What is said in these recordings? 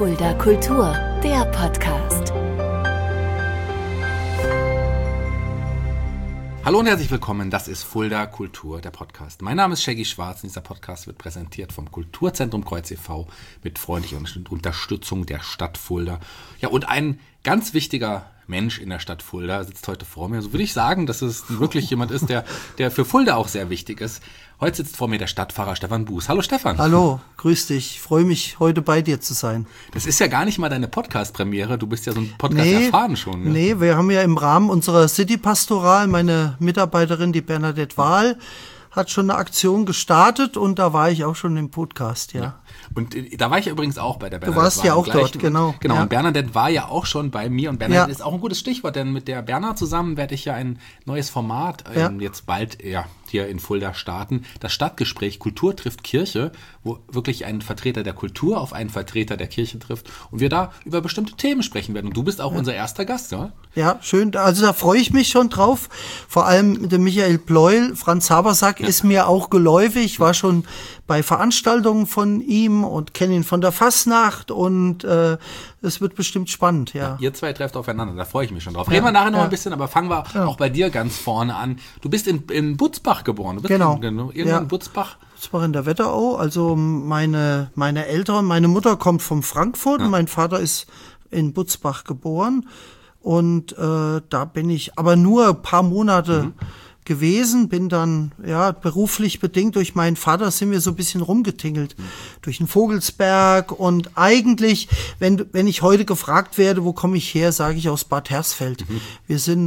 Fulda Kultur, der Podcast. Hallo und herzlich willkommen, das ist Fulda Kultur, der Podcast. Mein Name ist Shaggy Schwarz und dieser Podcast wird präsentiert vom Kulturzentrum Kreuz e.V. mit freundlicher Unterstützung der Stadt Fulda. Ja, und ein ganz wichtiger Mensch in der Stadt Fulda sitzt heute vor mir. So würde ich sagen, dass es wirklich jemand ist, der für Fulda auch sehr wichtig ist. Heute sitzt vor mir der Stadtpfarrer Stefan Buß. Hallo Stefan. Hallo, grüß dich. Ich freue mich, heute bei dir zu sein. Das ist ja gar nicht mal deine Podcast-Premiere. Du bist ja so ein Podcast erfahren schon. Ne? Nee, wir haben ja im Rahmen unserer City-Pastoral, meine Mitarbeiterin, die Bernadette Wahl, hat schon eine Aktion gestartet und da war ich auch schon im Podcast, ja. Und da war ich ja übrigens auch bei der Bernadette. Du warst ja auch dort, genau. Genau, ja. Und Bernadette war ja auch schon bei mir und Bernadette ist auch ein gutes Stichwort, denn mit der Berna zusammen werde ich ja ein neues Format jetzt bald hier in Fulda starten. Das Stadtgespräch Kultur trifft Kirche, wo wirklich ein Vertreter der Kultur auf einen Vertreter der Kirche trifft und wir da über bestimmte Themen sprechen werden. Und du bist auch unser erster Gast, ja? Ja, schön. Also da freue ich mich schon drauf. Vor allem der Michael Pleuel, Franz Habersack ist mir auch geläufig. Ich war schon bei Veranstaltungen von ihm und kenne ihn von der Fasnacht und es wird bestimmt spannend, ja. Ihr zwei trefft aufeinander, da freue ich mich schon drauf. Reden wir nachher noch ein bisschen, aber fangen wir auch bei dir ganz vorne an. Du bist in Butzbach geboren. Du bist irgendwo in Butzbach. Butzbach in der Wetterau. Also meine Eltern, meine Mutter kommt von Frankfurt und mein Vater ist in Butzbach geboren. Und da bin ich aber nur ein paar Monate gewesen, bin dann beruflich bedingt durch meinen Vater sind wir so ein bisschen rumgetingelt durch den Vogelsberg und eigentlich, wenn ich heute gefragt werde, wo komme ich her, sage ich aus Bad Hersfeld. Wir sind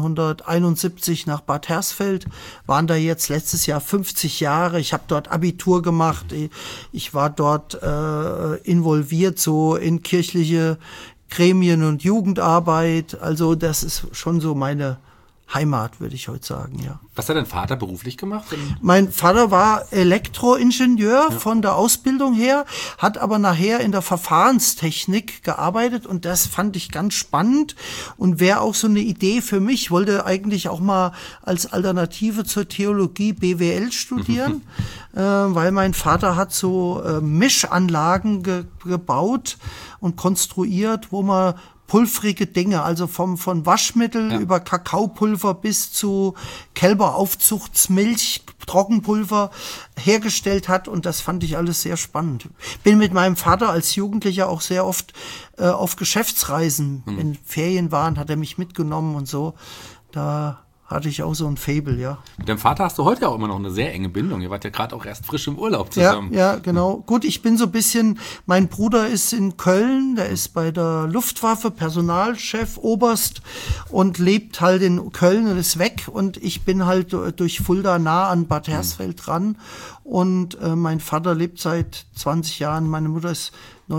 1971 nach Bad Hersfeld, waren da jetzt letztes Jahr 50 Jahre. Ich habe dort Abitur gemacht, ich war dort involviert so in kirchliche Gremien und Jugendarbeit. Also das ist schon so meine Heimat, würde ich heute sagen, ja. Was hat dein Vater beruflich gemacht? Mein Vater war Elektroingenieur von der Ausbildung her, hat aber nachher in der Verfahrenstechnik gearbeitet und das fand ich ganz spannend und wäre auch so eine Idee für mich. Wollte eigentlich auch mal als Alternative zur Theologie BWL studieren, weil mein Vater hat so Mischanlagen gebaut und konstruiert, wo man pulvrige Dinge, also von Waschmittel über Kakaopulver bis zu Kälberaufzuchtsmilch, Trockenpulver hergestellt hat und das fand ich alles sehr spannend. Bin mit meinem Vater als Jugendlicher auch sehr oft auf Geschäftsreisen, wenn Ferien waren, hat er mich mitgenommen und so. Da hatte ich auch so ein Faible, ja. Mit deinem Vater hast du heute auch immer noch eine sehr enge Bindung. Ihr wart ja gerade auch erst frisch im Urlaub zusammen. Ja, genau. Gut, ich bin so ein bisschen, mein Bruder ist in Köln, der ist bei der Luftwaffe, Personalchef, Oberst und lebt halt in Köln und ist weg und ich bin halt durch Fulda nah an Bad Hersfeld dran und mein Vater lebt seit 20 Jahren, meine Mutter ist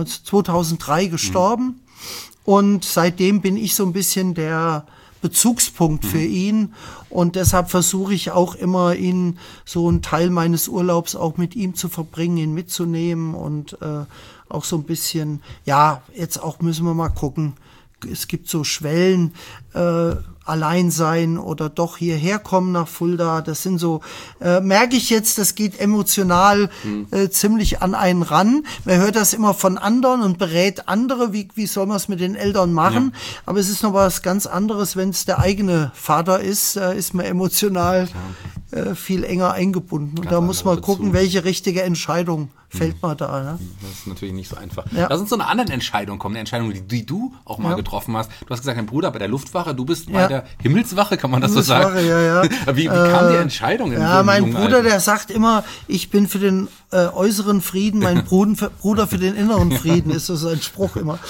2003 gestorben und seitdem bin ich so ein bisschen der Bezugspunkt für ihn und deshalb versuche ich auch immer, ihn so einen Teil meines Urlaubs auch mit ihm zu verbringen, ihn mitzunehmen und auch so ein bisschen, jetzt auch müssen wir mal gucken, es gibt so Schwellen, allein sein oder doch hierher kommen nach Fulda, das sind so, merke ich jetzt, das geht emotional ziemlich an einen ran. Man hört das immer von anderen und berät andere, wie soll man es mit den Eltern machen, aber es ist noch was ganz anderes, wenn es der eigene Vater ist man emotional viel enger eingebunden und ganz da muss man gucken, welche richtige Entscheidung fällt man da. Ne? Das ist natürlich nicht so einfach. Lass uns zu einer anderen Entscheidung kommen, eine Entscheidung, die du auch mal getroffen hast. Du hast gesagt, dein Bruder bei der Luftwache, du bist bei der Himmelswache, kann man das so sagen? Ja. Wie kam die Entscheidung? Mein Bruder, der sagt immer, ich bin für den äußeren Frieden, mein Bruder für den inneren Frieden, ist so sein Spruch immer.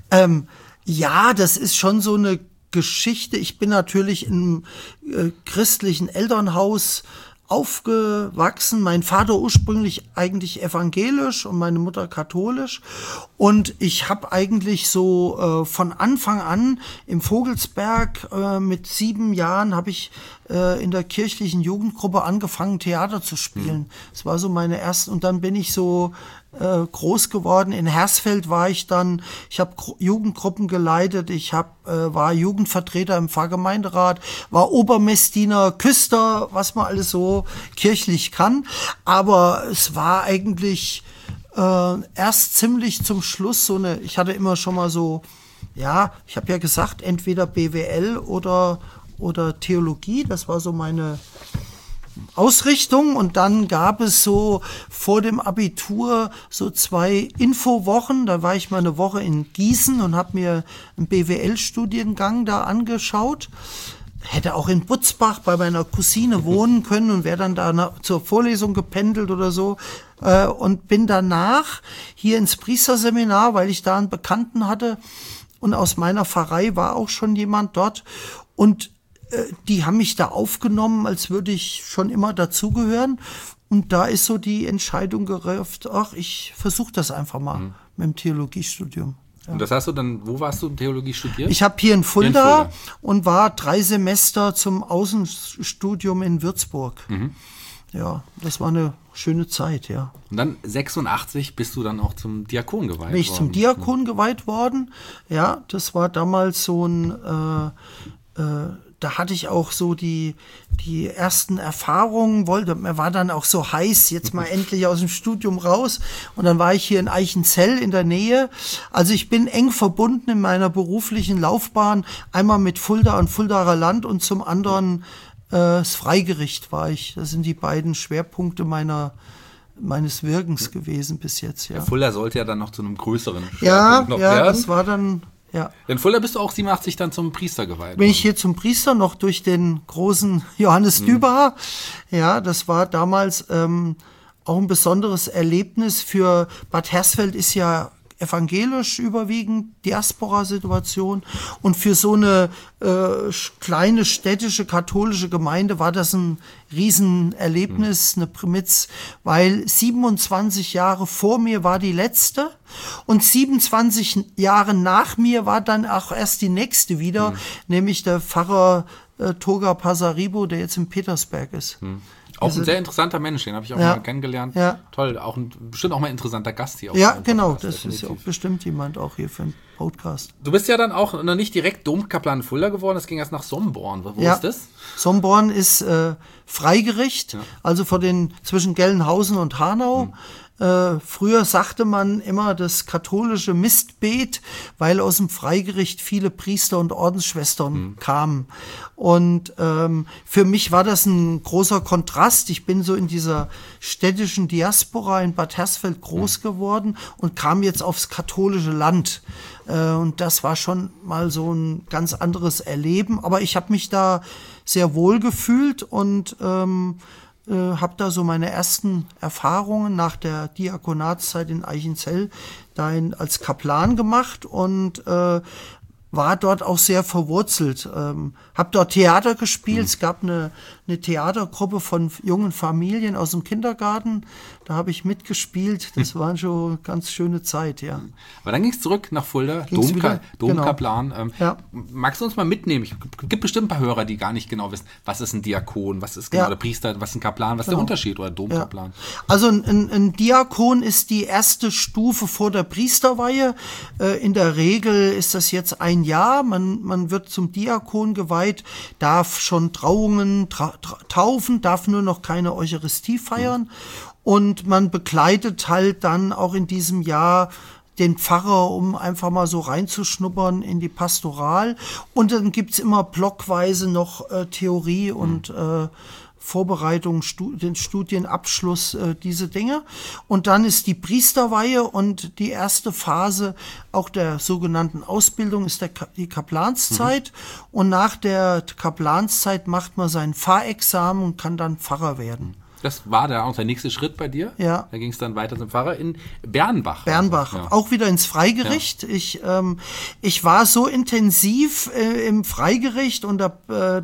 Das ist schon so eine Geschichte. Ich bin natürlich im christlichen Elternhaus aufgewachsen. Mein Vater ursprünglich eigentlich evangelisch und meine Mutter katholisch. Und ich habe eigentlich so von Anfang an im Vogelsberg mit 7 Jahren habe ich in der kirchlichen Jugendgruppe angefangen, Theater zu spielen. Das war so meine erste. Und dann bin ich so groß geworden. In Hersfeld war ich dann, ich habe Jugendgruppen geleitet, ich war Jugendvertreter im Pfarrgemeinderat, war Obermessdiener, Küster, was man alles so kirchlich kann. Aber es war eigentlich Erst ziemlich zum Schluss ich hatte immer schon mal so, ja, ich habe ja gesagt, entweder BWL oder Theologie, das war so meine Ausrichtung. Und dann gab es so vor dem Abitur so 2 Infowochen. Da war ich mal eine Woche in Gießen und habe mir einen BWL-Studiengang da angeschaut. Hätte auch in Butzbach bei meiner Cousine wohnen können und wäre dann da zur Vorlesung gependelt oder so. Und bin danach hier ins Priesterseminar, weil ich da einen Bekannten hatte. Und aus meiner Pfarrei war auch schon jemand dort. Und die haben mich da aufgenommen, als würde ich schon immer dazugehören. Und da ist so die Entscheidung gereift, ich versuche das einfach mal mit dem Theologiestudium. Ja. Und das hast du dann, wo warst du Theologie studiert? Ich habe hier in Fulda und war 3 Semester zum Außenstudium in Würzburg. Ja, das war eine schöne Zeit, ja. Und dann 86 bist du dann auch zum Diakon geweiht worden. Bin ich zum Diakon geweiht worden. Ja, das war damals so ein da hatte ich auch so die ersten Erfahrungen, mir war dann auch so heiß, jetzt mal endlich aus dem Studium raus. Und dann war ich hier in Eichenzell in der Nähe. Also ich bin eng verbunden in meiner beruflichen Laufbahn, einmal mit Fulda und Fuldaer Land und zum anderen das Freigericht war ich. Das sind die beiden Schwerpunkte meines Wirkens gewesen bis jetzt. Ja. Fulda sollte ja dann noch zu einem größeren Schwerpunkt noch werden. Das war dann... Ja. In Fulda bist du auch 87 dann zum Priester geweiht. Bin ich hier zum Priester noch durch den großen Johannes Düberer. Ja, das war damals auch ein besonderes Erlebnis. Für Bad Hersfeld ist ja evangelisch überwiegend, Diaspora-Situation. Und für so eine kleine städtische katholische Gemeinde war das ein Riesenerlebnis, eine Primiz, weil 27 Jahre vor mir war die letzte und 27 Jahre nach mir war dann auch erst die nächste wieder, nämlich der Pfarrer Toga Pasaribo, der jetzt in Petersberg ist. Auch ein sehr interessanter Mensch, den habe ich auch mal kennengelernt. Ja. Toll, bestimmt auch mal ein interessanter Gast hier. Ja, genau, das ist ja auch bestimmt jemand auch hier für einen Podcast. Du bist ja dann auch noch nicht direkt Domkaplan in Fulda geworden, das ging erst nach Somborn. Wo ist das? Somborn ist Freigericht, also zwischen Gelnhausen und Hanau. Früher sagte man immer das katholische Mistbeet, weil aus dem Freigericht viele Priester und Ordensschwestern kamen. Und für mich war das ein großer Kontrast. Ich bin so in dieser städtischen Diaspora in Bad Hersfeld groß geworden und kam jetzt aufs katholische Land. Und das war schon mal so ein ganz anderes Erleben. Aber ich habe mich da sehr wohl gefühlt und habe da so meine ersten Erfahrungen nach der Diakonatszeit in Eichenzell als Kaplan gemacht und war dort auch sehr verwurzelt. Habe dort Theater gespielt. Es gab eine Theatergruppe von jungen Familien aus dem Kindergarten. Da habe ich mitgespielt. Das war schon eine ganz schöne Zeit, ja. Aber dann ging es zurück nach Fulda, Domkaplan. Genau. Magst du uns mal mitnehmen? Es gibt bestimmt ein paar Hörer, die gar nicht genau wissen, was ist ein Diakon, was ist genau der Priester, was ist ein Kaplan, was ist der Unterschied oder Domkaplan? Ja. Also ein Diakon ist die erste Stufe vor der Priesterweihe. In der Regel ist das jetzt ein Jahr. Man wird zum Diakon geweiht, darf schon Trauungen taufen, darf nur noch keine Eucharistie feiern. Und man begleitet halt dann auch in diesem Jahr den Pfarrer, um einfach mal so reinzuschnuppern in die Pastoral. Und dann gibt's immer blockweise noch Theorie und Vorbereitung, den Studienabschluss, diese Dinge. Und dann ist die Priesterweihe und die erste Phase auch der sogenannten Ausbildung ist die Kaplanszeit. Und nach der Kaplanszeit macht man sein Pfarrexamen und kann dann Pfarrer werden. Das war da auch der nächste Schritt bei dir. Ja. Da ging es dann weiter zum Pfarrer in Bernbach. Bernbach, auch wieder ins Freigericht. Ja. Ich war so intensiv im Freigericht und der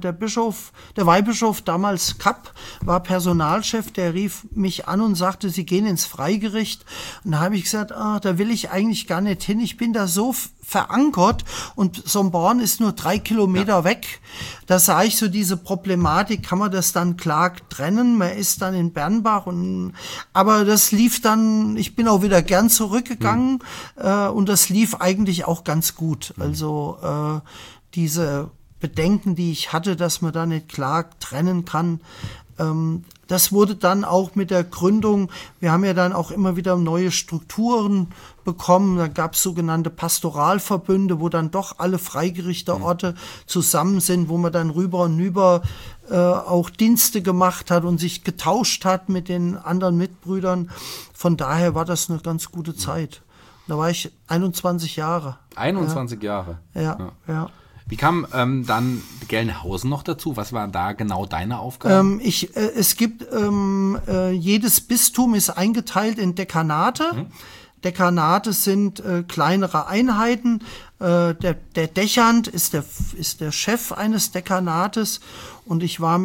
Weihbischof damals Kapp war Personalchef, der rief mich an und sagte, Sie gehen ins Freigericht. Und da habe ich gesagt, da will ich eigentlich gar nicht hin. Ich bin da so verankert und Somborn ist nur 3 Kilometer weg. Da sah ich so diese Problematik, kann man das dann klar trennen? Man ist dann in Bernbach aber das lief dann, ich bin auch wieder gern zurückgegangen und das lief eigentlich auch ganz gut. Also diese Bedenken, die ich hatte, dass man da nicht klar trennen kann, Das wurde dann auch mit der Gründung, wir haben ja dann auch immer wieder neue Strukturen bekommen, da gab es sogenannte Pastoralverbünde, wo dann doch alle Freigerichterorte zusammen sind, wo man dann rüber und über auch Dienste gemacht hat und sich getauscht hat mit den anderen Mitbrüdern. Von daher war das eine ganz gute Zeit. Da war ich 21 Jahre. 21 Jahre? Ja. Wie kam dann Gelnhausen noch dazu? Was war da genau deine Aufgabe? Es gibt, jedes Bistum ist eingeteilt in Dekanate. Dekanate sind kleinere Einheiten. Der Dechant ist der Chef eines Dekanates und ich war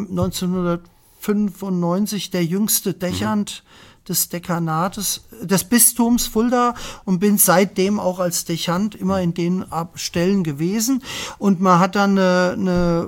1995 der jüngste Dechant des Dekanates, des Bistums Fulda und bin seitdem auch als Dechant immer in den Stellen gewesen. Und man hat dann eine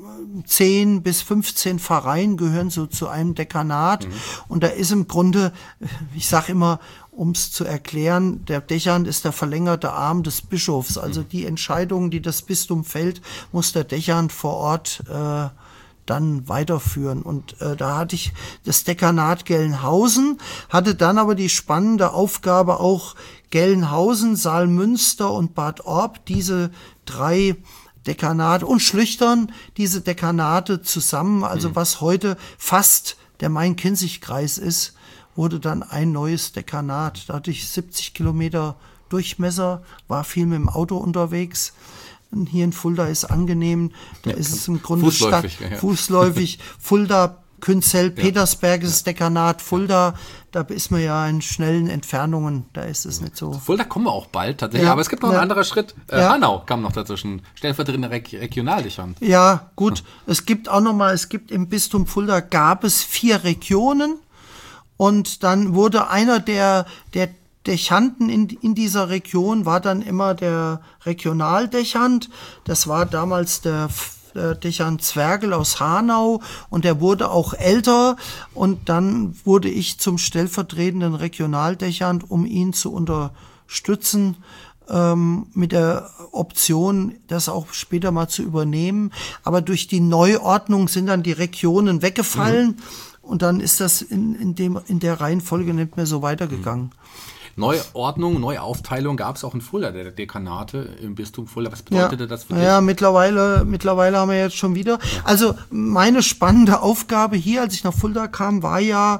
10 bis 15 Pfarreien gehören so zu einem Dekanat. Und da ist im Grunde, ich sage immer, um es zu erklären, der Dechant ist der verlängerte Arm des Bischofs. Also die Entscheidungen, die das Bistum fällt, muss der Dechant vor Ort dann weiterführen. Und da hatte ich das Dekanat Gelnhausen, hatte dann aber die spannende Aufgabe auch Gelnhausen, Saalmünster und Bad Orb, diese 3 Dekanate und Schlüchtern, diese Dekanate zusammen, also was heute fast der Main-Kinzig-Kreis ist, wurde dann ein neues Dekanat. Da hatte ich 70 Kilometer Durchmesser, war viel mit dem Auto unterwegs. Und hier in Fulda ist angenehm, da ist es im Grunde fußläufig. Fulda, Künzell, Petersberg ist das Dekanat, Fulda, da ist man ja in schnellen Entfernungen, da ist es nicht so. Fulda kommen wir auch bald tatsächlich, aber es gibt noch einen anderen Schritt. Hanau kam noch dazwischen, stellvertretender Regionaldechant. Ja, gut, es gibt auch nochmal, im Bistum Fulda gab es 4 Regionen und dann wurde einer der Dechanten in dieser Region war dann immer der Regionaldechant. Das war damals der Dechant Zwergel aus Hanau und der wurde auch älter und dann wurde ich zum stellvertretenden Regionaldechant, um ihn zu unterstützen, mit der Option, das auch später mal zu übernehmen. Aber durch die Neuordnung sind dann die Regionen weggefallen und dann ist das in der Reihenfolge nicht mehr so weitergegangen. Neuordnung, Neuaufteilung gab es auch in Fulda, der Dekanate im Bistum Fulda. Was bedeutete das für dich? Ja, mittlerweile haben wir jetzt schon wieder. Also meine spannende Aufgabe hier, als ich nach Fulda kam, war ja,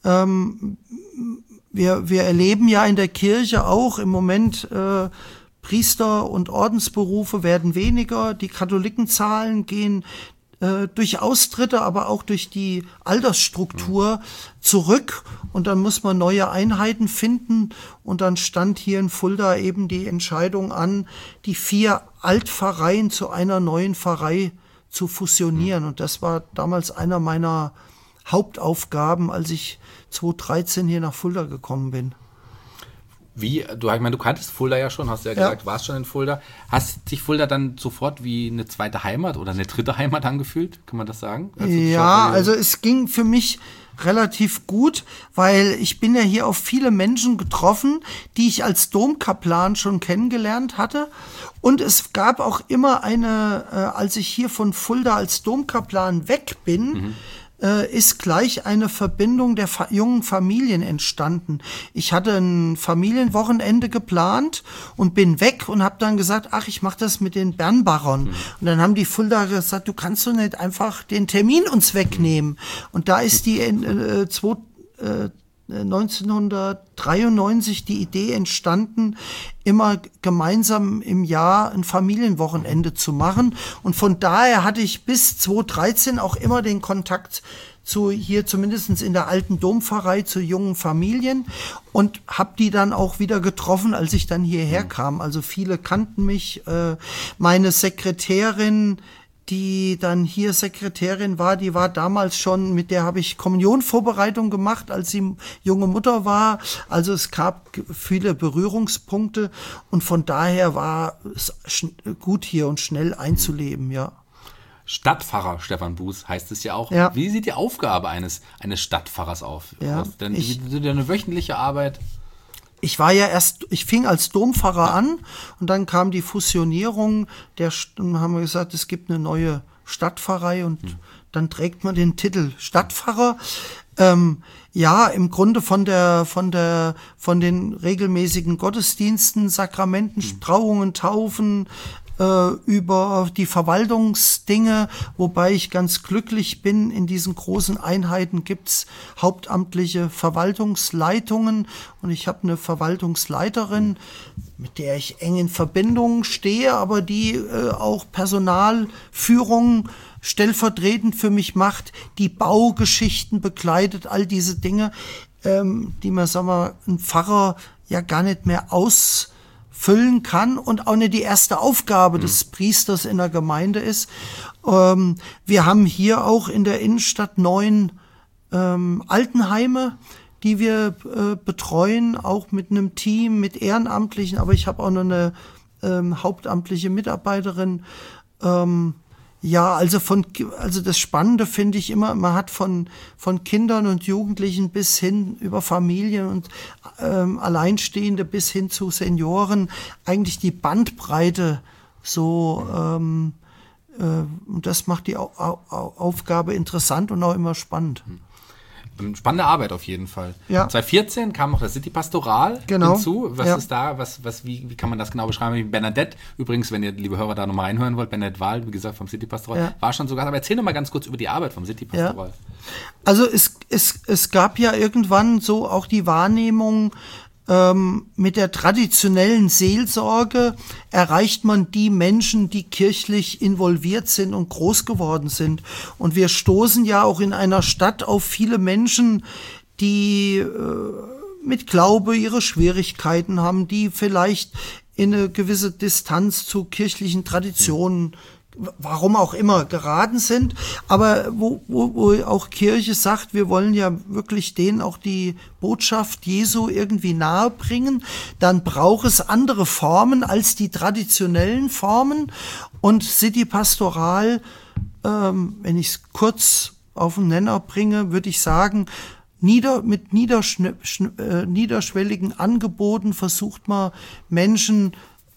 wir erleben ja in der Kirche auch im Moment, Priester und Ordensberufe werden weniger, die Katholikenzahlen gehen durch Austritte, aber auch durch die Altersstruktur zurück und dann muss man neue Einheiten finden und dann stand hier in Fulda eben die Entscheidung an, die 4 Altpfarreien zu einer neuen Pfarrei zu fusionieren und das war damals einer meiner Hauptaufgaben, als ich 2013 hier nach Fulda gekommen bin. Ich meine, du kanntest Fulda ja schon, hast ja gesagt, warst schon in Fulda. Hast sich Fulda dann sofort wie eine zweite Heimat oder eine dritte Heimat angefühlt? Kann man das sagen? Also es ging für mich relativ gut, weil ich bin ja hier auf viele Menschen getroffen, die ich als Domkaplan schon kennengelernt hatte. Und es gab auch immer als ich hier von Fulda als Domkaplan weg bin, ist gleich eine Verbindung der jungen Familien entstanden. Ich hatte ein Familienwochenende geplant und bin weg und habe dann gesagt, ich mache das mit den Bernbachern. Und dann haben die Fulda gesagt, du kannst doch nicht einfach den Termin uns wegnehmen. Und da ist die 1993 die Idee entstanden, immer gemeinsam im Jahr ein Familienwochenende zu machen. Und von daher hatte ich bis 2013 auch immer den Kontakt zu hier zumindest in der alten Dompfarrei zu jungen Familien und habe die dann auch wieder getroffen, als ich dann hierher kam. Also viele kannten mich. Meine Sekretärin, die dann hier Sekretärin war, die war damals schon, mit der habe ich Kommunionvorbereitung gemacht, als sie junge Mutter war. Also es gab viele Berührungspunkte und von daher war es gut hier und schnell einzuleben, ja. Stadtpfarrer Stefan Buß heißt es ja auch. Ja. Wie sieht die Aufgabe eines Stadtpfarrers aus? Ja, Denn eine wöchentliche Arbeit? Ich fing als Dompfarrer an und dann kam die Fusionierung, haben wir gesagt, es gibt eine neue Stadtpfarrei und dann trägt man den Titel Stadtpfarrer. Ja, im Grunde von den regelmäßigen Gottesdiensten, Sakramenten, Trauungen, Taufen, über die Verwaltungsdinge, wobei ich ganz glücklich bin, in diesen großen Einheiten gibt's hauptamtliche Verwaltungsleitungen und ich habe eine Verwaltungsleiterin, mit der ich eng in Verbindung stehe, aber die auch Personalführung stellvertretend für mich macht, die Baugeschichten begleitet, all diese Dinge, die man, sagen wir, ein Pfarrer ja gar nicht mehr ausfüllen kann und auch nicht die erste Aufgabe des Priesters in der Gemeinde ist. Wir haben hier auch in der Innenstadt 9 Altenheime, die wir betreuen, auch mit einem Team, mit Ehrenamtlichen, aber ich habe auch noch eine hauptamtliche Mitarbeiterin. Ja, also das Spannende finde ich immer, man hat von Kindern und Jugendlichen bis hin über Familien und Alleinstehende bis hin zu Senioren eigentlich die Bandbreite so, und das macht die Aufgabe interessant und auch immer spannend. Spannende Arbeit auf jeden Fall. Ja. 2014 kam noch das City Pastoral hinzu. Was ist da? Wie kann man das genau beschreiben? Bernadette, übrigens, wenn ihr, liebe Hörer, da nochmal reinhören wollt, Bernadette Wahl, wie gesagt, vom City Pastoral, war schon sogar. Aber erzähl doch mal ganz kurz über die Arbeit vom City Pastoral. Ja. Also es gab ja irgendwann so auch die Wahrnehmung, mit der traditionellen Seelsorge erreicht man die Menschen, die kirchlich involviert sind und groß geworden sind. Und wir stoßen ja auch in einer Stadt auf viele Menschen, die mit Glaube ihre Schwierigkeiten haben, die vielleicht in eine gewisse Distanz zu kirchlichen Traditionen, warum auch immer, geraten sind, aber wo auch Kirche sagt, wir wollen ja wirklich denen auch die Botschaft Jesu irgendwie nahe bringen, dann braucht es andere Formen als die traditionellen Formen und City Pastoral, wenn ich es kurz auf den Nenner bringe, würde ich sagen, mit niederschwelligen Angeboten versucht man Menschen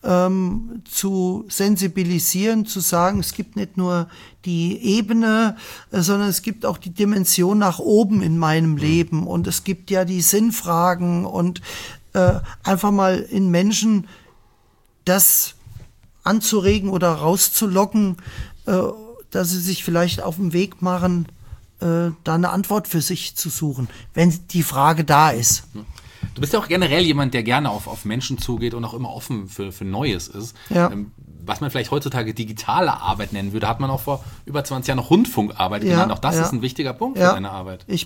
zu sensibilisieren, zu sagen, es gibt nicht nur die Ebene, sondern es gibt auch die Dimension nach oben in meinem Leben und es gibt ja die Sinnfragen und einfach mal in Menschen das anzuregen oder rauszulocken, dass sie sich vielleicht auf den Weg machen, da eine Antwort für sich zu suchen, wenn die Frage da ist. Du bist ja auch generell jemand, der gerne auf Menschen zugeht und auch immer offen für Neues ist. Ja. Was man vielleicht heutzutage digitale Arbeit nennen würde, hat man auch vor über 20 Jahren noch Rundfunkarbeit genannt. Auch das ist ein wichtiger Punkt für deine Arbeit. Ich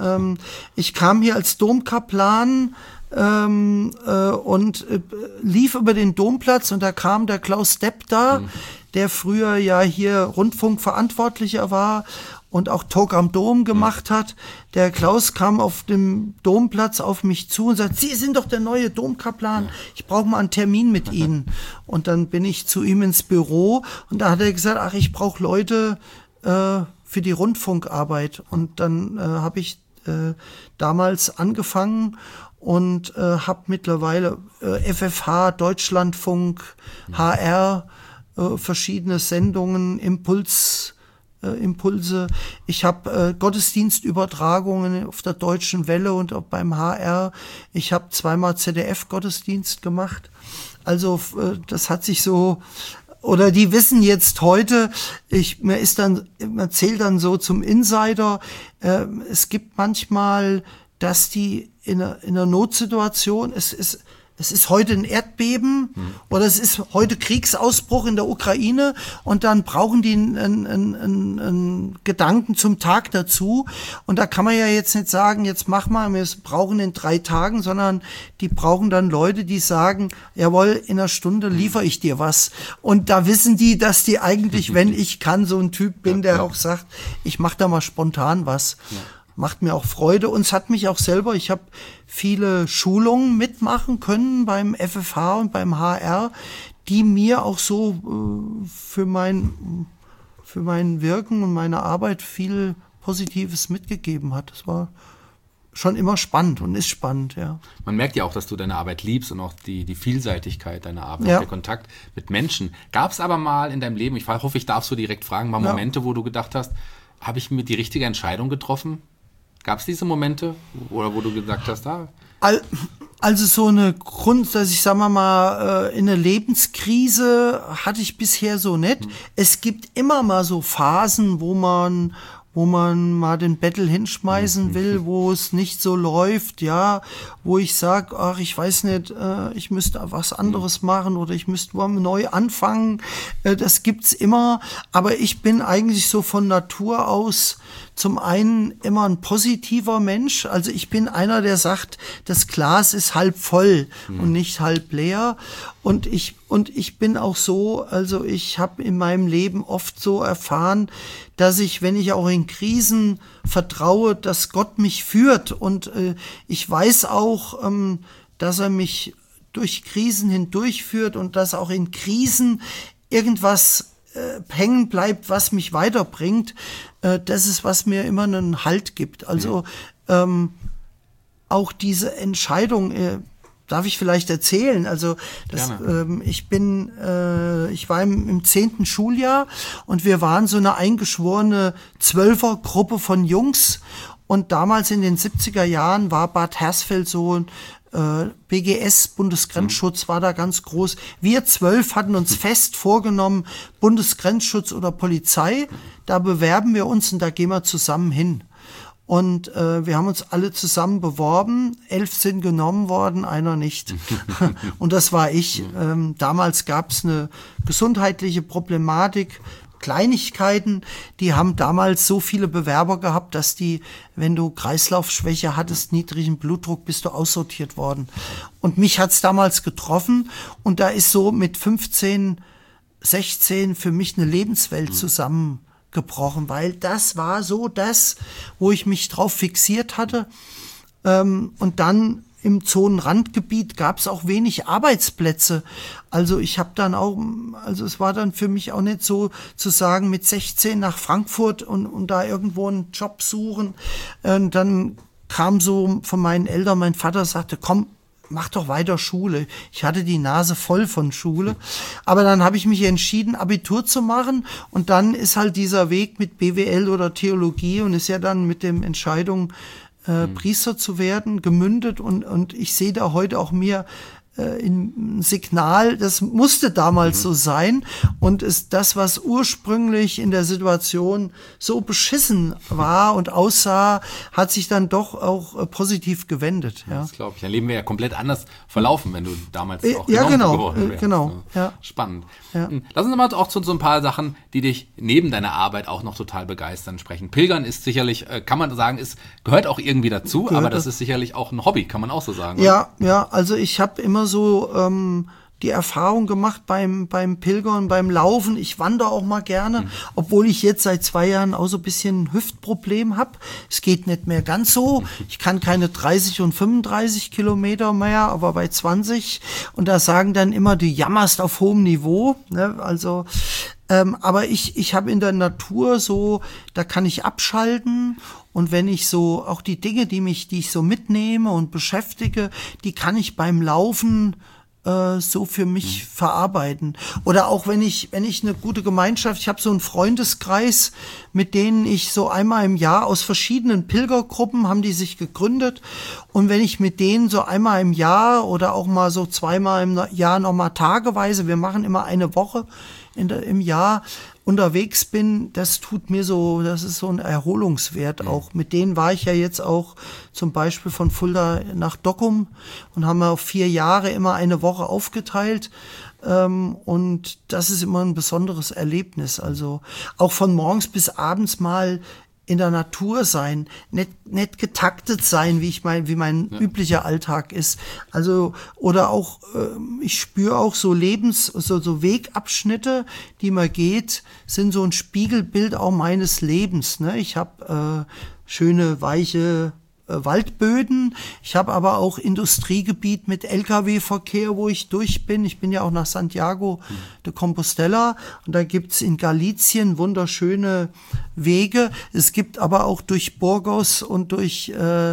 kam hier als Domkaplan und lief über den Domplatz und da kam der Klaus Depp da, der früher ja hier Rundfunkverantwortlicher war und auch Talk am Dom gemacht hat. Der Klaus kam auf dem Domplatz auf mich zu und sagt, Sie sind doch der neue Domkaplan, ich brauche mal einen Termin mit Ihnen. Und dann bin ich zu ihm ins Büro und da hat er gesagt, ach, ich brauche Leute für die Rundfunkarbeit. Und dann habe ich damals angefangen und habe mittlerweile FFH, Deutschlandfunk, HR, verschiedene Sendungen, Impulse. Ich habe Gottesdienstübertragungen auf der Deutschen Welle und auch beim HR. Ich habe zweimal ZDF-Gottesdienst gemacht. Also das hat sich so, oder die wissen jetzt heute, man zählt dann so zum Insider, es gibt manchmal, dass die in einer Notsituation, es ist heute ein Erdbeben oder es ist heute Kriegsausbruch in der Ukraine und dann brauchen die einen Gedanken zum Tag dazu. Und da kann man ja jetzt nicht sagen, jetzt mach mal, wir brauchen in 3 Tagen, sondern die brauchen dann Leute, die sagen, jawohl, in einer Stunde liefere ich dir was. Und da wissen die, dass die eigentlich, wenn ich kann, so ein Typ bin, der auch sagt, ich mach da mal spontan was. Ja. Macht mir auch Freude und es hat mich auch selber, ich habe viele Schulungen mitmachen können beim FFH und beim HR, die mir auch so für mein Wirken und meine Arbeit viel Positives mitgegeben hat. Das war schon immer spannend und ist spannend, ja. Man merkt ja auch, dass du deine Arbeit liebst und auch die Vielseitigkeit deiner Arbeit, der Kontakt mit Menschen. Gab es aber mal in deinem Leben, ich hoffe, ich darf so direkt fragen, mal Momente, wo du gedacht hast, habe ich mir die richtige Entscheidung getroffen? Gab es diese Momente, oder wo du gesagt hast, Also so eine dass ich sagen wir mal, in einer Lebenskrise hatte ich bisher so nicht. Es gibt immer mal so Phasen, wo man mal den Bettel hinschmeißen will, wo es nicht so läuft, ja, wo ich sag, ach, ich weiß nicht, ich müsste was anderes machen oder ich müsste mal neu anfangen. Das gibt's immer, aber ich bin eigentlich so von Natur aus zum einen immer ein positiver Mensch. Also ich bin einer, der sagt, das Glas ist halb voll und nicht halb leer. Und ich bin auch so, also ich habe in meinem Leben oft so erfahren, dass ich, wenn ich auch in Krisen vertraue, dass Gott mich führt. Und ich weiß auch, dass er mich durch Krisen hindurchführt und dass auch in Krisen irgendwas hängen bleibt, was mich weiterbringt. Das ist, was mir immer einen Halt gibt. Also auch diese Entscheidung, darf ich vielleicht erzählen? Also ich war im 10. Schuljahr und wir waren so eine eingeschworene 12er-Gruppe von Jungs. Und damals in den 70er Jahren war Bad Hersfeld so ein BGS, Bundesgrenzschutz, war da ganz groß. Wir 12 hatten uns fest vorgenommen, Bundesgrenzschutz oder Polizei, da bewerben wir uns und da gehen wir zusammen hin. Und wir haben uns alle zusammen beworben, 11 sind genommen worden, einer nicht. Und das war ich. Damals gab es eine gesundheitliche Problematik, Kleinigkeiten, die haben damals so viele Bewerber gehabt, dass wenn du Kreislaufschwäche hattest, niedrigen Blutdruck, bist du aussortiert worden. Und mich hat's damals getroffen und da ist so mit 15, 16 für mich eine Lebenswelt zusammengebrochen, weil das war so das, wo ich mich drauf fixiert hatte. Und dann im Zonenrandgebiet gab es auch wenig Arbeitsplätze. Also ich habe dann auch, also es war dann für mich auch nicht so zu sagen, mit 16 nach Frankfurt und da irgendwo einen Job suchen. Und dann kam so von meinen Eltern, mein Vater sagte, komm, mach doch weiter Schule. Ich hatte die Nase voll von Schule. Aber dann habe ich mich entschieden, Abitur zu machen. Und dann ist halt dieser Weg mit BWL oder Theologie und ist ja dann mit dem Entscheidung, Priester zu werden, gemündet und ich sehe da heute auch mir ein Signal, das musste damals so sein und ist das, was ursprünglich in der Situation so beschissen war und aussah, hat sich dann doch auch positiv gewendet. Ja. Das glaube ich. Dann leben wir ja komplett anders verlaufen, wenn du damals auch geworden wärst. Genau. Ja. Spannend. Ja. Lass uns mal auch zu so ein paar Sachen, die dich neben deiner Arbeit auch noch total begeistern, sprechen. Pilgern ist sicherlich, kann man sagen, gehört auch irgendwie dazu, aber das ist sicherlich auch ein Hobby, kann man auch so sagen. Ja, oder? Ja, also ich habe immer so die Erfahrung gemacht beim Pilgern, beim Laufen. Ich wandere auch mal gerne, obwohl ich jetzt seit 2 Jahren auch so ein bisschen ein Hüftproblem habe. Es geht nicht mehr ganz so. Ich kann keine 30 und 35 Kilometer mehr, aber bei 20. Und da sagen dann immer, du jammerst auf hohem Niveau. Ne? Also, aber ich habe in der Natur so, da kann ich abschalten. Und wenn ich so, auch die Dinge, die ich so mitnehme und beschäftige, die kann ich beim Laufen so für mich verarbeiten. Oder auch wenn ich eine gute Gemeinschaft, ich habe so einen Freundeskreis, mit denen ich so einmal im Jahr aus verschiedenen Pilgergruppen haben die sich gegründet. Und wenn ich mit denen so einmal im Jahr oder auch mal so 2-mal im Jahr nochmal tageweise, wir machen immer eine Woche im Jahr, unterwegs bin, das tut mir so, das ist so ein Erholungswert auch. Mit denen war ich ja jetzt auch zum Beispiel von Fulda nach Dokkum und haben wir auf 4 Jahre immer eine Woche aufgeteilt. Und das ist immer ein besonderes Erlebnis. Also auch von morgens bis abends mal in der Natur sein, nicht getaktet sein, wie mein üblicher Alltag ist. Also, oder auch, ich spüre auch so so Wegabschnitte, die man geht, sind so ein Spiegelbild auch meines Lebens, ne? Ich habe schöne, weiche Waldböden. Ich habe aber auch Industriegebiet mit Lkw-Verkehr, wo ich durch bin. Ich bin ja auch nach Santiago de Compostela und da gibt's in Galicien wunderschöne Wege. Es gibt aber auch durch Burgos und durch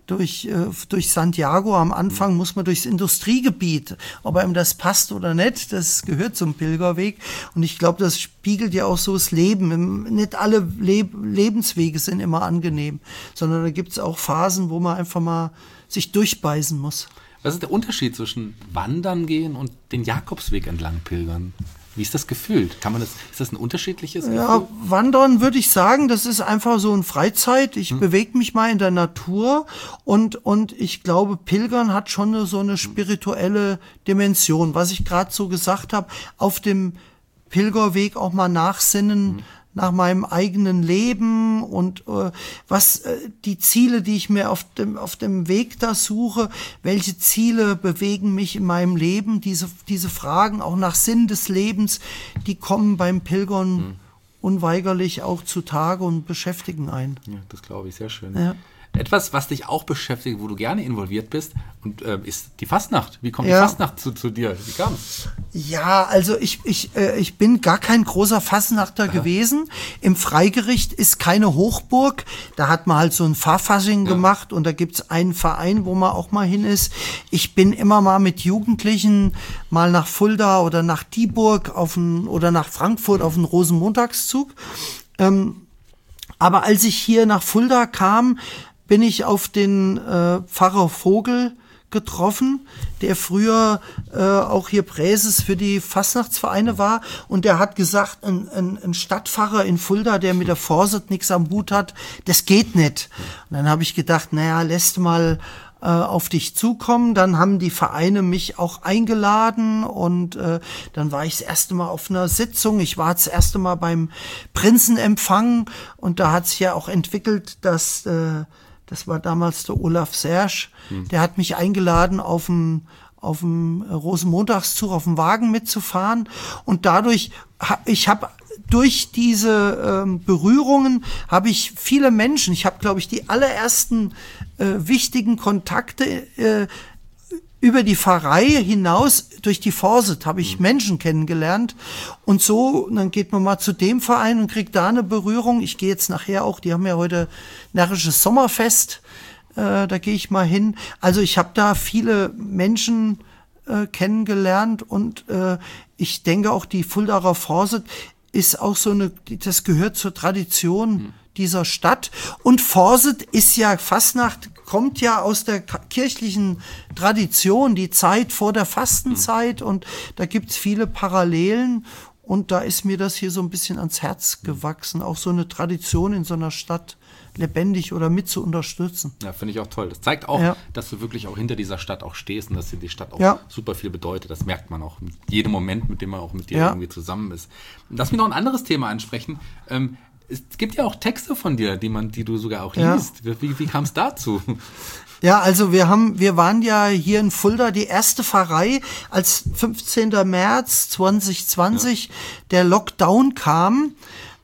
durch Santiago. Am Anfang muss man durchs Industriegebiet. Ob einem das passt oder nicht, das gehört zum Pilgerweg. Und ich glaube, das spiegelt ja auch so das Leben. Nicht alle Lebenswege sind immer angenehm, sondern da gibt es auch Phasen, wo man einfach mal sich durchbeißen muss. Was ist der Unterschied zwischen Wandern gehen und den Jakobsweg entlang pilgern? Wie ist das gefühlt? Ist das ein unterschiedliches Gefühl? Ja, Wandern würde ich sagen, das ist einfach so ein Freizeit. Ich bewege mich mal in der Natur und ich glaube, Pilgern hat schon so eine spirituelle Dimension. Was ich gerade so gesagt habe, auf dem Pilgerweg auch mal nachsinnen, nach meinem eigenen Leben und was die Ziele, die ich mir auf dem Weg da suche, welche Ziele bewegen mich in meinem Leben, diese Fragen auch nach Sinn des Lebens, die kommen beim Pilgern unweigerlich auch zutage und beschäftigen einen. Ja, das glaube ich, sehr schön. Ja. Etwas, was dich auch beschäftigt, wo du gerne involviert bist, und ist die Fastnacht. Wie kommt die Fastnacht zu dir? Wie kam es? Ja, also ich bin gar kein großer Fastnachter gewesen. Im Freigericht ist keine Hochburg. Da hat man halt so ein Pfarrfasching gemacht und da gibt's einen Verein, wo man auch mal hin ist. Ich bin immer mal mit Jugendlichen mal nach Fulda oder nach Dieburg oder nach Frankfurt auf den Rosenmontagszug. Aber als ich hier nach Fulda kam, bin ich auf den Pfarrer Vogel getroffen, der früher auch hier Präses für die Fastnachtsvereine war. Und der hat gesagt, ein Stadtpfarrer in Fulda, der mit der Vorsicht nichts am Hut hat, das geht nicht. Und dann habe ich gedacht, naja, lässt mal auf dich zukommen. Dann haben die Vereine mich auch eingeladen und dann war ich das erste Mal auf einer Sitzung. Ich war das erste Mal beim Prinzenempfang und da hat sich ja auch entwickelt, dass das war damals der Olaf Sersch, der hat mich eingeladen, auf dem Rosenmontagszug auf dem Wagen mitzufahren und dadurch durch diese Berührungen habe ich viele Menschen, ich habe, glaube ich, die allerersten wichtigen Kontakte über die Pfarrei hinaus, durch die Vorsicht, habe ich Menschen kennengelernt. Und so, dann geht man mal zu dem Verein und kriegt da eine Berührung. Ich gehe jetzt nachher auch, die haben ja heute närrisches Sommerfest, da gehe ich mal hin. Also ich habe da viele Menschen kennengelernt und ich denke auch, die Fuldaer Vorsicht ist auch das gehört zur Tradition dieser Stadt. Und Vorsicht ist ja, Fastnacht kommt ja aus der kirchlichen Tradition, die Zeit vor der Fastenzeit und da gibt's viele Parallelen und da ist mir das hier so ein bisschen ans Herz gewachsen, auch so eine Tradition in so einer Stadt lebendig oder mit zu unterstützen. Ja, finde ich auch toll. Das zeigt auch, dass du wirklich auch hinter dieser Stadt auch stehst und dass dir die Stadt auch super viel bedeutet. Das merkt man auch mit jedem Moment, mit dem man auch mit dir irgendwie zusammen ist. Lass mich noch ein anderes Thema ansprechen. Es gibt ja auch Texte von dir, die du sogar auch liest. Wie kam es dazu? Ja, also wir waren ja hier in Fulda die erste Pfarrei, als 15. März 2020 der Lockdown kam,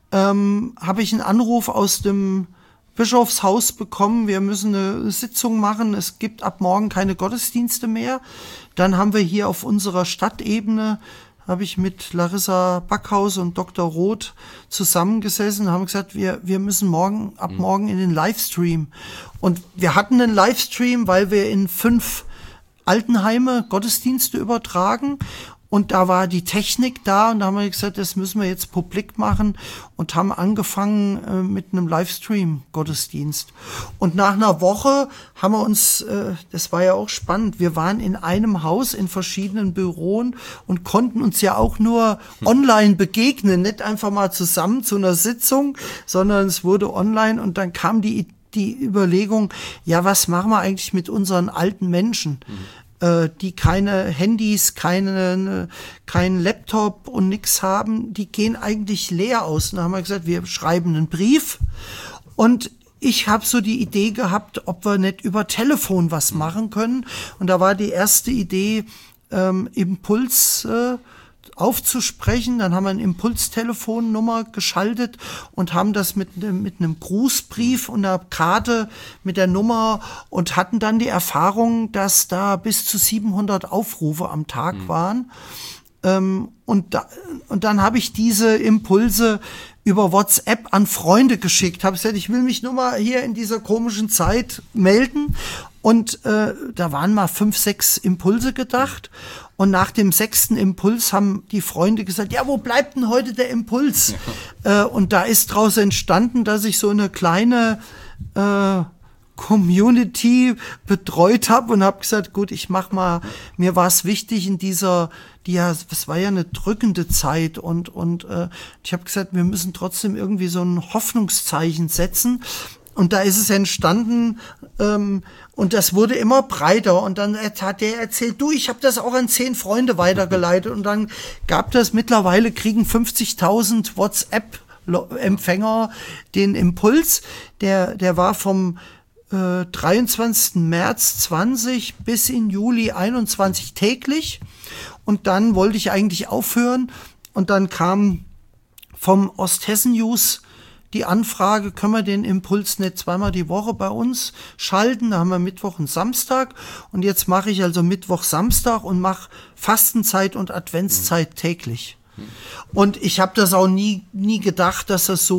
habe ich einen Anruf aus dem Bischofshaus bekommen, wir müssen eine Sitzung machen, es gibt ab morgen keine Gottesdienste mehr. Dann haben wir hier auf unserer Stadtebene, habe ich mit Larissa Backhaus und Dr. Roth zusammengesessen und haben gesagt, wir müssen ab morgen in den Livestream. Und wir hatten einen Livestream, weil wir in 5 Altenheime Gottesdienste übertragen. Und da war die Technik da und da haben wir gesagt, das müssen wir jetzt publik machen und haben angefangen mit einem Livestream-Gottesdienst. Und nach einer Woche haben wir uns, das war ja auch spannend, wir waren in einem Haus in verschiedenen Büros und konnten uns ja auch nur online begegnen, nicht einfach mal zusammen zu einer Sitzung, sondern es wurde online und dann kam die Überlegung, ja, was machen wir eigentlich mit unseren alten Menschen? Die keine Handys, kein Laptop und nix haben, die gehen eigentlich leer aus. Und da haben wir gesagt, wir schreiben einen Brief. Und ich habe so die Idee gehabt, ob wir nicht über Telefon was machen können. Und da war die erste Idee, Impuls aufzusprechen. Dann haben wir eine Impulstelefonnummer geschaltet und haben das mit einem Grußbrief und einer Karte mit der Nummer und hatten dann die Erfahrung, dass da bis zu 700 Aufrufe am Tag waren. Und dann habe ich diese Impulse über WhatsApp an Freunde geschickt. Habe gesagt, ich will mich nur mal hier in dieser komischen Zeit melden. Und da waren mal 5, 6 Impulse gedacht. Und nach dem 6. Impuls haben die Freunde gesagt, ja, wo bleibt denn heute der Impuls? Ja. Und da ist daraus entstanden, dass ich so eine kleine Community betreut habe und habe gesagt, gut, ich mach mal, mir war es wichtig in dieser, es war ja eine drückende Zeit und ich habe gesagt, wir müssen trotzdem irgendwie so ein Hoffnungszeichen setzen. Und da ist es entstanden, und das wurde immer breiter. Und dann hat der erzählt, du, ich habe das auch an 10 Freunde weitergeleitet. Und dann gab das, mittlerweile kriegen 50.000 WhatsApp-Empfänger den Impuls. Der war vom 23. März 20 bis in Juli 21 täglich. Und dann wollte ich eigentlich aufhören. Und dann kam vom Osthessen News die Anfrage, können wir den Impuls nicht zweimal die Woche bei uns schalten? Da haben wir Mittwoch und Samstag. Und jetzt mache ich also Mittwoch, Samstag und mache Fastenzeit und Adventszeit täglich. Und ich habe das auch nie gedacht, dass das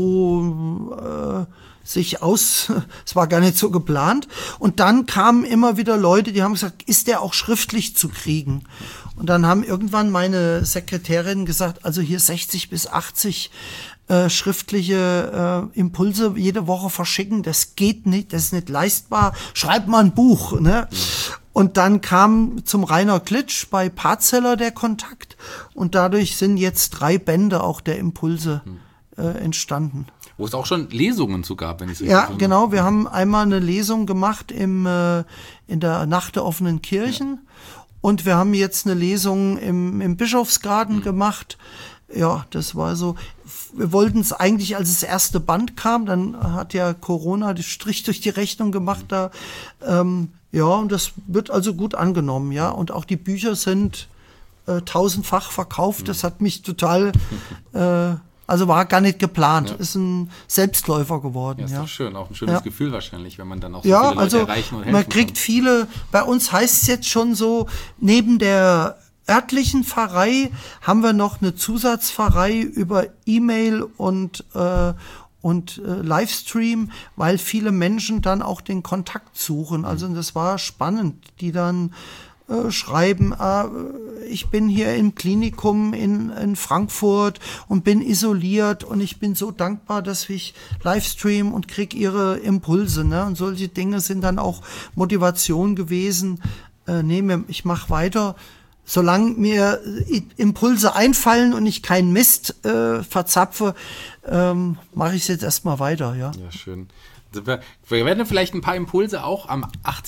so es war gar nicht so geplant. Und dann kamen immer wieder Leute, die haben gesagt, ist der auch schriftlich zu kriegen? Und dann haben irgendwann meine Sekretärin gesagt, also hier 60 bis 80 schriftliche Impulse jede Woche verschicken, das geht nicht, das ist nicht leistbar, schreib mal ein Buch, ne? Und dann kam zum Rainer Klitsch bei Partseller der Kontakt und dadurch sind jetzt 3 Bände auch der Impulse entstanden. Wo es auch schon Lesungen zu gab, wenn ich es richtig Ja, genau, wir haben einmal eine Lesung gemacht in der Nacht der offenen Kirchen und wir haben jetzt eine Lesung im Bischofsgarten gemacht. Ja, das war so. Wir wollten es eigentlich, als das erste Band kam, dann hat ja Corona den Strich durch die Rechnung gemacht da. Ja, und das wird also gut angenommen, ja. Und auch die Bücher sind 1000-fach verkauft. Das hat mich total, also war gar nicht geplant. Ja. Ist ein Selbstläufer geworden. Ja, ist doch schön. Auch ein schönes Gefühl wahrscheinlich, wenn man dann auch so viele Leute also erreichen und helfen man kriegt kann. viele, bei uns heißt es jetzt schon so, neben der örtlichen Pfarrei haben wir noch eine Zusatzpfarrei über E-Mail und Livestream, weil viele Menschen dann auch den Kontakt suchen. Also das war spannend, die dann schreiben, ich bin hier im Klinikum in Frankfurt und bin isoliert und ich bin so dankbar, dass ich Livestream und krieg ihre Impulse, ne? Und solche Dinge sind dann auch Motivation gewesen. Ich mache weiter. Solange mir Impulse einfallen und ich keinen Mist verzapfe, mache ich es jetzt erstmal weiter. Ja, ja, schön. Also wir werden vielleicht ein paar Impulse auch am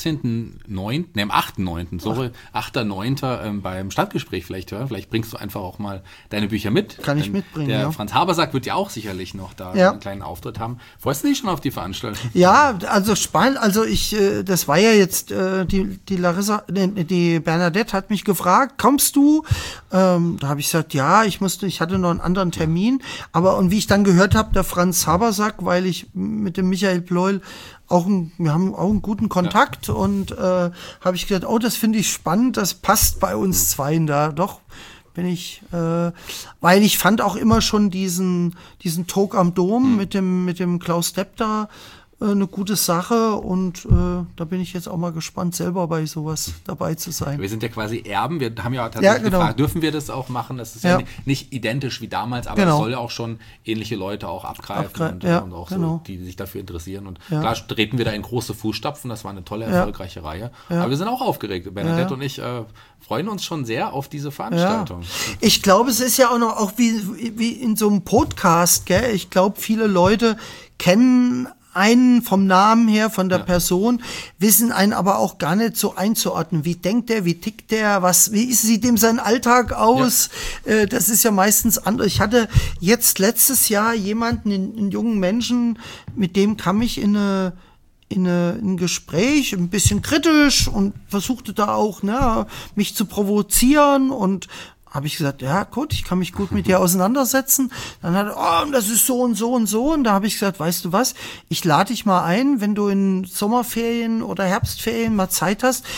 8.9. Beim Stadtgespräch vielleicht hören. Vielleicht bringst du einfach auch mal deine Bücher mit. Kann ich mitbringen, der ja. Franz Habersack wird ja auch sicherlich noch da einen kleinen Auftritt haben. Freust du dich schon auf die Veranstaltung? Ja, also spannend. Also das war ja jetzt, die Bernadette hat mich gefragt, kommst du? Da habe ich gesagt, ja, ich hatte noch einen anderen Termin. Und wie ich dann gehört habe, der Franz Habersack, weil ich mit dem Michael Pleul wir haben auch einen guten Kontakt und habe ich gedacht, das finde ich spannend, das passt bei uns zweien da. Doch bin ich, weil ich fand auch immer schon diesen Talk am Dom mit dem Klaus Depp da eine gute Sache und da bin ich jetzt auch mal gespannt, selber bei sowas dabei zu sein. Wir sind ja quasi Erben, wir haben ja tatsächlich gefragt, dürfen wir das auch machen? Das ist ja nicht identisch wie damals, aber es soll ja auch schon ähnliche Leute auch abgreifen und auch so, die sich dafür interessieren. Und klar treten wir da in große Fußstapfen, das war eine tolle, erfolgreiche Reihe. Aber wir sind auch aufgeregt. Bernadette und ich freuen uns schon sehr auf diese Veranstaltung. Ja. Ich glaube, es ist ja auch wie in so einem Podcast, gell? Ich glaube, viele Leute kennen einen vom Namen her, von der Person, wissen einen aber auch gar nicht so einzuordnen. Wie denkt der, wie tickt der, wie sieht dem sein Alltag aus? Ja. Das ist ja meistens anders. Ich hatte jetzt letztes Jahr jemanden, einen jungen Menschen, mit dem kam ich in ein Gespräch, ein bisschen kritisch und versuchte da auch, mich zu provozieren und habe ich gesagt, ja gut, ich kann mich gut mit dir auseinandersetzen. Dann hat er, das ist so und so und so. Und da habe ich gesagt, weißt du was, ich lade dich mal ein, wenn du in Sommerferien oder Herbstferien mal Zeit hast,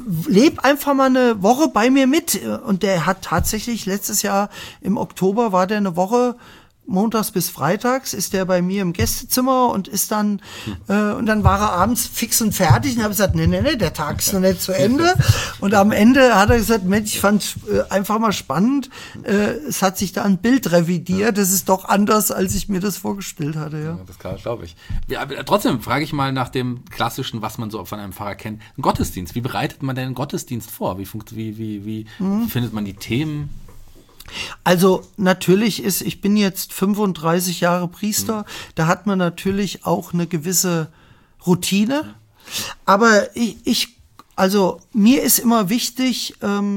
leb einfach mal eine Woche bei mir mit. Und der hat tatsächlich letztes Jahr im Oktober war der eine Woche, montags bis freitags ist der bei mir im Gästezimmer und ist dann und dann war er abends fix und fertig und habe gesagt, nee, der Tag ist noch nicht zu Ende. Und am Ende hat er gesagt, Mensch, ich fand einfach mal spannend. Es hat sich da ein Bild revidiert. Das ist doch anders, als ich mir das vorgestellt hatte. Ja. Das glaube ich. Ja, aber trotzdem frage ich mal nach dem Klassischen, was man so von einem Pfarrer kennt. Ein Gottesdienst. Wie bereitet man denn einen Gottesdienst vor? Wie findet man die Themen? Also natürlich ich bin jetzt 35 Jahre Priester, da hat man natürlich auch eine gewisse Routine, aber also mir ist immer wichtig,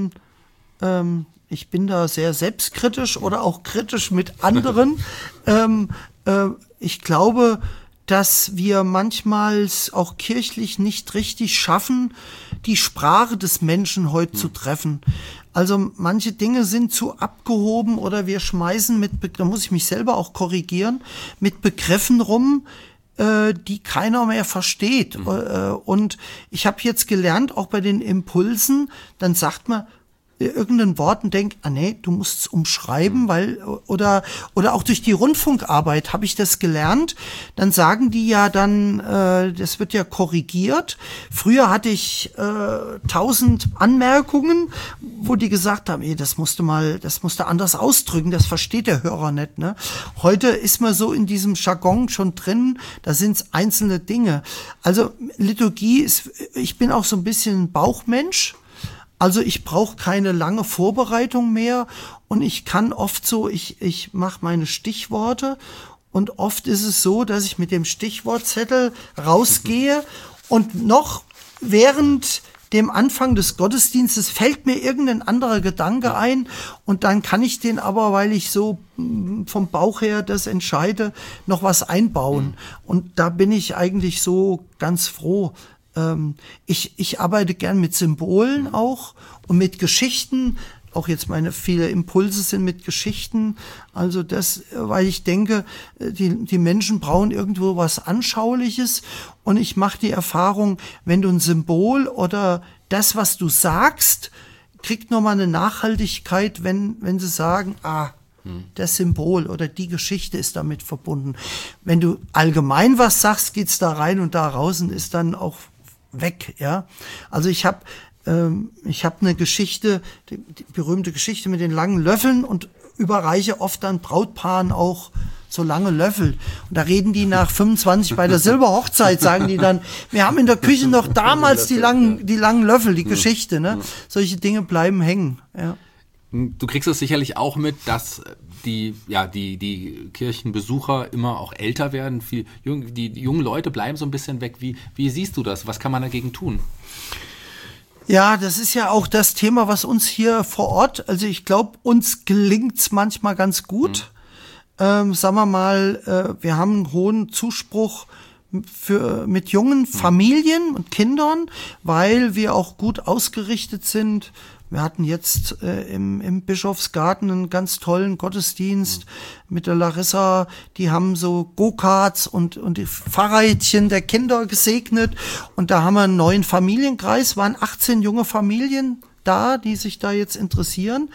ich bin da sehr selbstkritisch oder auch kritisch mit anderen, ich glaube, dass wir manchmal auch kirchlich nicht richtig schaffen, die Sprache des Menschen heute zu treffen. Also manche Dinge sind zu abgehoben oder wir schmeißen da muss ich mich selber auch korrigieren, mit Begriffen rum, die keiner mehr versteht. Und ich habe jetzt gelernt, auch bei den Impulsen, dann sagt man irgendein Wort und denkt, nee, du musst es umschreiben, weil oder auch durch die Rundfunkarbeit habe ich das gelernt. Dann sagen die ja dann, das wird ja korrigiert. Früher hatte ich 1000 Anmerkungen, wo die gesagt haben, das musst du anders ausdrücken, das versteht der Hörer nicht. Ne? Heute ist man so in diesem Jargon schon drin, da sind es einzelne Dinge. Also Liturgie ich bin auch so ein bisschen ein Bauchmensch. Also ich brauche keine lange Vorbereitung mehr und ich kann oft so, ich mache meine Stichworte und oft ist es so, dass ich mit dem Stichwortzettel rausgehe und noch während dem Anfang des Gottesdienstes fällt mir irgendein anderer Gedanke ein und dann kann ich den aber, weil ich so vom Bauch her das entscheide, noch was einbauen. Und da bin ich eigentlich so ganz froh. Ich arbeite gern mit Symbolen auch und mit Geschichten. Auch jetzt viele Impulse sind mit Geschichten. Also weil ich denke, die Menschen brauchen irgendwo was Anschauliches. Und ich mache die Erfahrung, wenn du ein Symbol oder das, was du sagst, kriegt nochmal eine Nachhaltigkeit, wenn sie sagen, das Symbol oder die Geschichte ist damit verbunden. Wenn du allgemein was sagst, geht's da rein und da raus und ist dann auch weg, ja. Also ich habe eine Geschichte, die berühmte Geschichte mit den langen Löffeln und überreiche oft dann Brautpaaren auch so lange Löffel. Und da reden die nach 25 bei der Silberhochzeit, sagen die dann, wir haben in der Küche noch damals die langen Löffel, die Geschichte, ne? Solche Dinge bleiben hängen, ja. Du kriegst es sicherlich auch mit, dass die Kirchenbesucher immer auch älter werden. Die jungen Leute bleiben so ein bisschen weg. Wie siehst du das? Was kann man dagegen tun? Ja, das ist ja auch das Thema, was uns hier vor Ort, also ich glaube, uns gelingt's manchmal ganz gut. Sagen wir mal, wir haben einen hohen Zuspruch mit jungen Familien und Kindern, weil wir auch gut ausgerichtet sind. Wir hatten jetzt im Bischofsgarten einen ganz tollen Gottesdienst mit der Larissa. Die haben so Go-Karts und die Fahrrädchen der Kinder gesegnet. Und da haben wir einen neuen Familienkreis. Waren 18 junge Familien da, die sich da jetzt interessieren.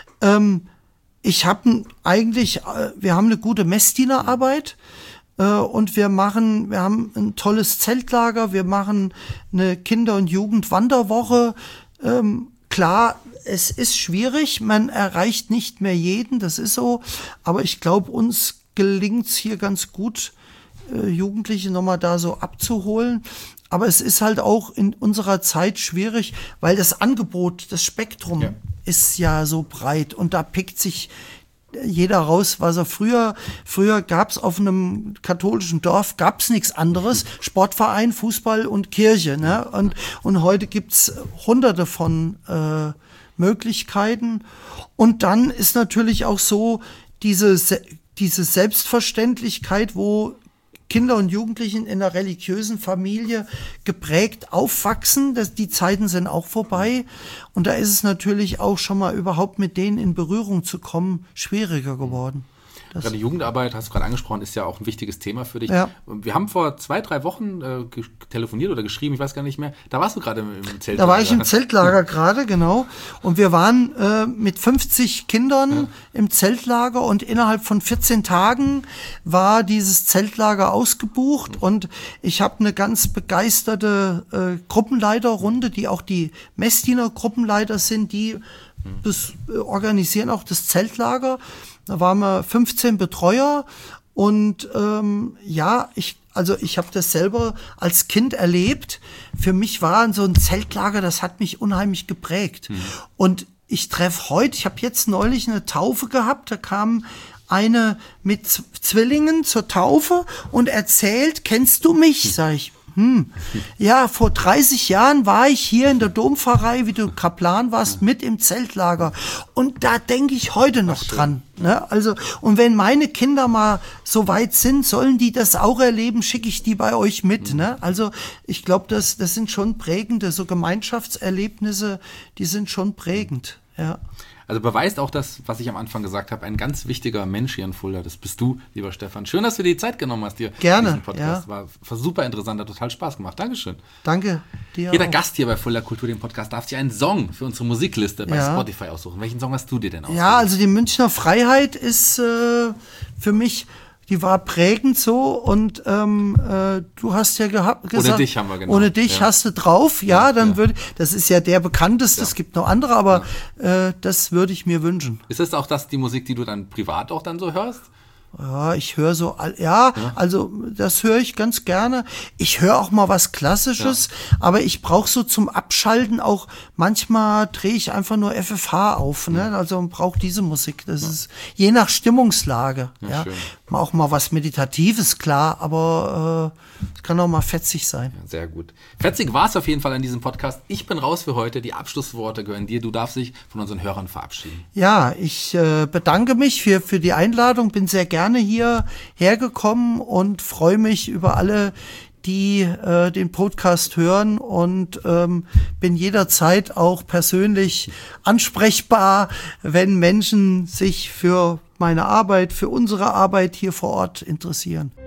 Wir haben eine gute Messdienerarbeit. Und wir haben ein tolles Zeltlager. Wir machen eine Kinder- und Jugendwanderwoche. Klar, es ist schwierig, man erreicht nicht mehr jeden, das ist so, aber ich glaube, uns gelingt's hier ganz gut, Jugendliche nochmal da so abzuholen. Aber es ist halt auch in unserer Zeit schwierig, weil das Angebot, das Spektrum ist ja so breit und da pickt sich jeder raus, was er früher gab's auf einem katholischen Dorf, gab's nichts anderes, Sportverein, Fußball und Kirche, ne? Und heute gibt's hunderte von Möglichkeiten. Und dann ist natürlich auch so diese Selbstverständlichkeit, wo Kinder und Jugendlichen in einer religiösen Familie geprägt aufwachsen. Die Zeiten sind auch vorbei. Und da ist es natürlich auch schon mal überhaupt mit denen in Berührung zu kommen schwieriger geworden. Gerade Jugendarbeit, hast du gerade angesprochen, ist ja auch ein wichtiges Thema für dich. Ja. Wir haben vor 2-3 Wochen telefoniert oder geschrieben, ich weiß gar nicht mehr. Da warst du gerade im Zeltlager. Da war ich im Zeltlager gerade, genau. Und wir waren mit 50 Kindern im Zeltlager und innerhalb von 14 Tagen war dieses Zeltlager ausgebucht und ich habe eine ganz begeisterte Gruppenleiterrunde, die auch die Messdiener Gruppenleiter sind, die organisieren auch das Zeltlager. Da waren wir 15 Betreuer und ich habe das selber als Kind erlebt. Für mich war so ein Zeltlager, das hat mich unheimlich geprägt. Und ich habe jetzt neulich eine Taufe gehabt, da kam eine mit Zwillingen zur Taufe und erzählt, kennst du mich? Sag ich, ja, vor 30 Jahren war ich hier in der Dompfarrei, wie du Kaplan warst, mit im Zeltlager. Und da denke ich heute noch dran. Ne? Also, und wenn meine Kinder mal so weit sind, sollen die das auch erleben, schicke ich die bei euch mit. Ne? Also, ich glaube, das sind schon prägende, so Gemeinschaftserlebnisse, die sind schon prägend. Ja. Also beweist auch das, was ich am Anfang gesagt habe, ein ganz wichtiger Mensch hier in Fulda. Das bist du, lieber Stefan. Schön, dass du dir die Zeit genommen hast, dir diesen Podcast. War super interessant, hat total Spaß gemacht. Dankeschön. Danke dir. Jeder auch. Gast hier bei Fulda Kultur, dem Podcast, darf sich einen Song für unsere Musikliste bei Spotify aussuchen. Welchen Song hast du dir denn ausgesucht? Ja, also die Münchner Freiheit ist für mich, die war prägend so und du hast ja gesagt, Ohne dich haben wir genau. Ohne dich hast du drauf, das ist ja der bekannteste, es gibt noch andere, aber das würde ich mir wünschen. Ist das auch die Musik, die du dann privat auch dann so hörst? Ja, ich höre so, also das höre ich ganz gerne. Ich höre auch mal was Klassisches, aber ich brauche so zum Abschalten auch, manchmal drehe ich einfach nur FFH auf, ne? Also brauche diese Musik. Das ist je nach Stimmungslage. Ja. Schön. Auch mal was Meditatives, klar, aber es kann auch mal fetzig sein. Ja, sehr gut. Fetzig war es auf jeden Fall an diesem Podcast. Ich bin raus für heute. Die Abschlussworte gehören dir. Du darfst dich von unseren Hörern verabschieden. Ja, ich bedanke mich für die Einladung, bin sehr gerne hier hergekommen und freue mich über alle, die den Podcast hören und bin jederzeit auch persönlich ansprechbar, wenn Menschen sich für meine Arbeit, für unsere Arbeit hier vor Ort interessieren.